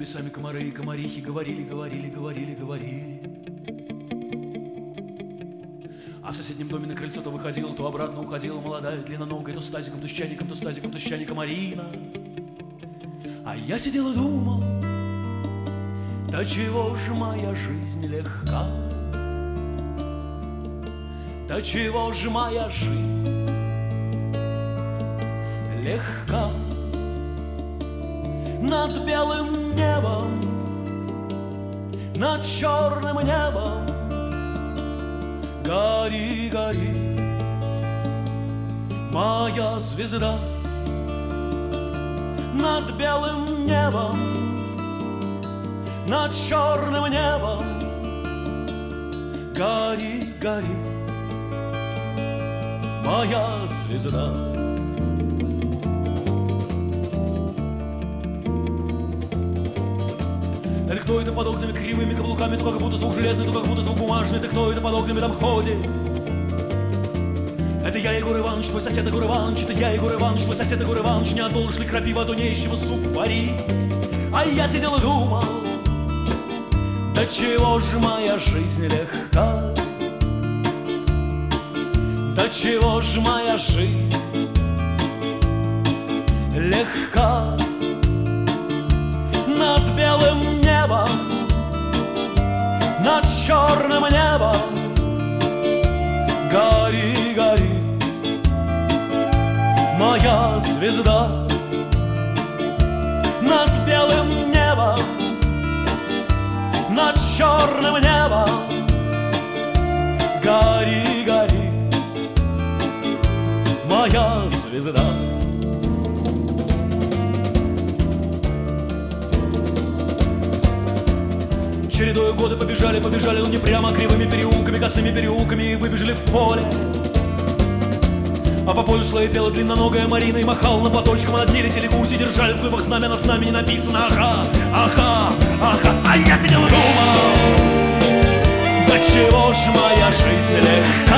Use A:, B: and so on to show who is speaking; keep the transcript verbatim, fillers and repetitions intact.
A: небесами комары и комарихи говорили, говорили, говорили, говорили. А в соседнем доме на крыльцо то выходила, то обратно уходила молодая длинноногая, то с тазиком, то с чайником, то с тазиком, то с чайником Марина. А я сидел и думал, да чего ж моя жизнь легка, да чего ж моя жизнь легка. Над белым небом, над черным небом гори, гори, моя звезда. Над белым небом, над черным небом гори, гори, моя звезда. Да кто это под окнами кривыми каблуками, то как будто звук железный, то как будто звук бумажный, да кто это под окнами там ходит? Это я, Егор Иванович, твой сосед Егор Иванович, это я, Егор Иванович, твой сосед Егор Иванович, не отложишь ли крапива, то не из чего суп варить. А я сидел и думал, да чего ж моя жизнь легка, да чего ж моя жизнь легка. Над белым небом, над черным небом гори, гори, моя звезда. Над белым небом, над черным небом гори, гори, моя звезда. Чередою годы побежали, побежали, но не прямо, кривыми переулками, косыми переулками, и выбежали в поле. А по полю шла и пела длинноногая Марина, и махал на платочком, а над ней летели гуси, держали в клювах знамя, на знамени написано «Аха, аха, аха». А я сидел и думал, да чего ж моя жизнь легка,